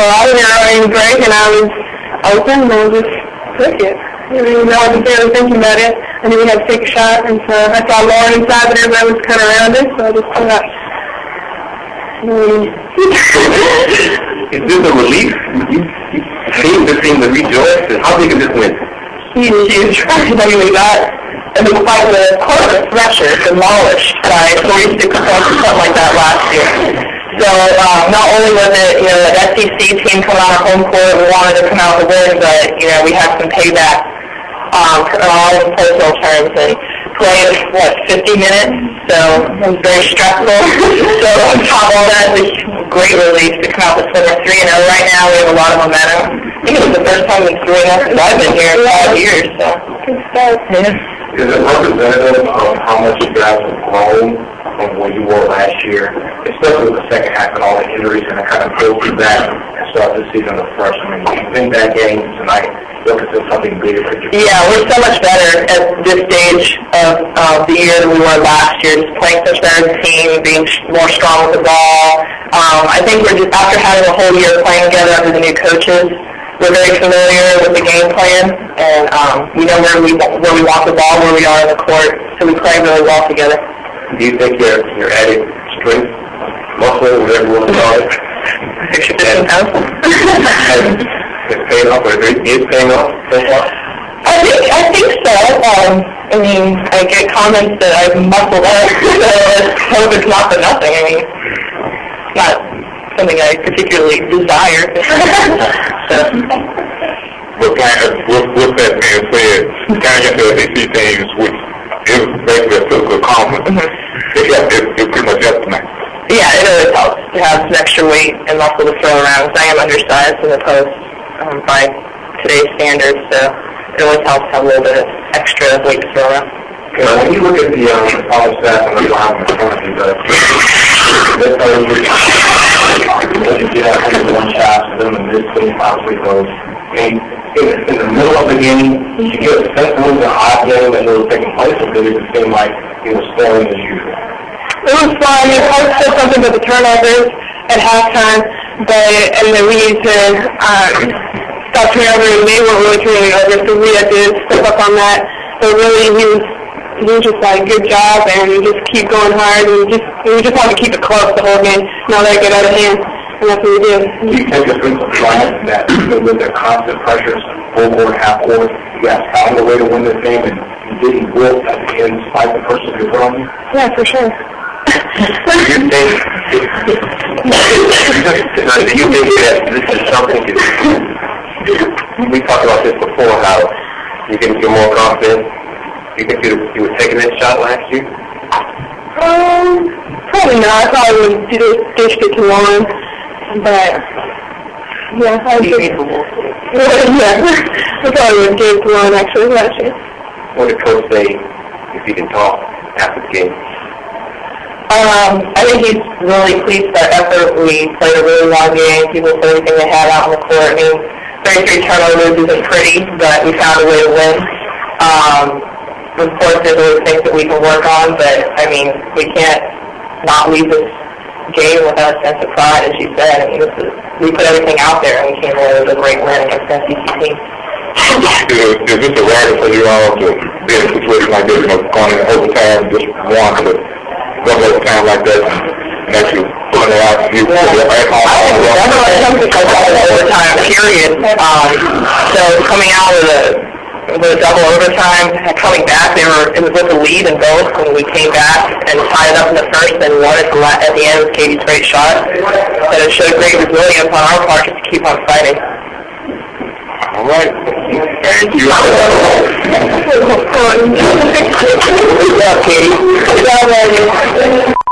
I was running break, and I was open, and I just took it. I didn't know what to do. I was thinking about it. I knew we had to take a shot, and so I saw Lauren inside, but everybody was kind of around it, so I just thought, Is this a relief? You seem to rejoice. How big is this win? Huge. I mean, we got, it was quite the Corpus Threshers demolished by 46 points or something like that last year. So not only was it, an SEC team coming on our home court, we wanted to come out with a win, but, we had some payback on all the personal terms and played, 50 minutes, so it was very stressful. So on top of all that, it was a great relief to come out with Slimmer 3-0. Right now we have a lot of momentum. I think it was the first time in 3 months since I've been here in 5 years, so. Good stuff. Yeah. Is it representative of how much you guys have grown from where you were last year, especially with the second half and all the injuries, and it kind of build you back and start this season afresh? I mean, you win that game tonight, look at something bigger picture. Yeah, we're so much better at this stage of the year than we were last year. Just playing such better as a team, being more strong with the ball. I think we're just, after having a whole year playing together under the new coaches, we're very familiar with the game plan, and we know where we want the ball, where we are in the court, so we play really well together. Do you think your added strength, muscle, whatever you want to call it, extra 15 pounds? It's paying off, or is paying off so far? I think so. I mean, I get comments that I've muscled up, so let's hope it's not for nothing. I mean, it's not something I particularly desire. With that being said, kind of the SEC teams, which is basically a physical conference, it pretty much helps tonight. Yeah, it always helps to have some extra weight and muscle to throw around, because I am undersized in the post by today's standards, so it always helps to have a little bit of extra weight to throw around. When you look at the college staff, and you have in front of you, let's start with you get out 101 shots, and then the mid-20 free throws. In the middle of the game, you get a sense of the odd game that was taking place, or did it seem like it was scoring as usual? It was fun. I mean, Coach said something about the turnovers at halftime, and then we need to stop turnover, and they weren't really turning over, so we had to step up on that. But really, he was just like, good job, and just keep going hard, and we just wanted to keep it close the whole game, not let it get out of hand. And that's what we did. Do you take a sense of pride that with the constant pressures, full court, half court, you guys found a way to win this game and you didn't wilt at the end despite the pressure they put on you? Yeah, for sure. Do you think that this is something that, we talked about this before, how you can get more confident? Do you think you were taking that shot last year? Probably not. I probably would dish it to Lauren. But, yeah, I would think, I probably would give to Lauren actually last year. What did Coach say, if he can talk, after the game? I think he's really pleased with our effort. We played a really long game. People put everything they had out on the court. I mean, 33 turnovers isn't pretty, but we found a way to win. Of course, there's always things that we can work on, but, I mean, we can't not leave this game without a sense of pride, as you said. I mean, we put everything out there, and we came away with a great win against the SEC team. Is this a rarity for you all to be in a situation like this, going in overtime, just one to go overtime like that, and actually pulling it out to you? Definitely something like that overtime, period. So coming out with a double overtime, coming back, it was with a lead in both when we came back and tied it up in the first and won it at the end with Katie's great shot. And it showed great resilience on our part just to keep on fighting. All right. Thank you. Good job, Katie. Good job, Eddie.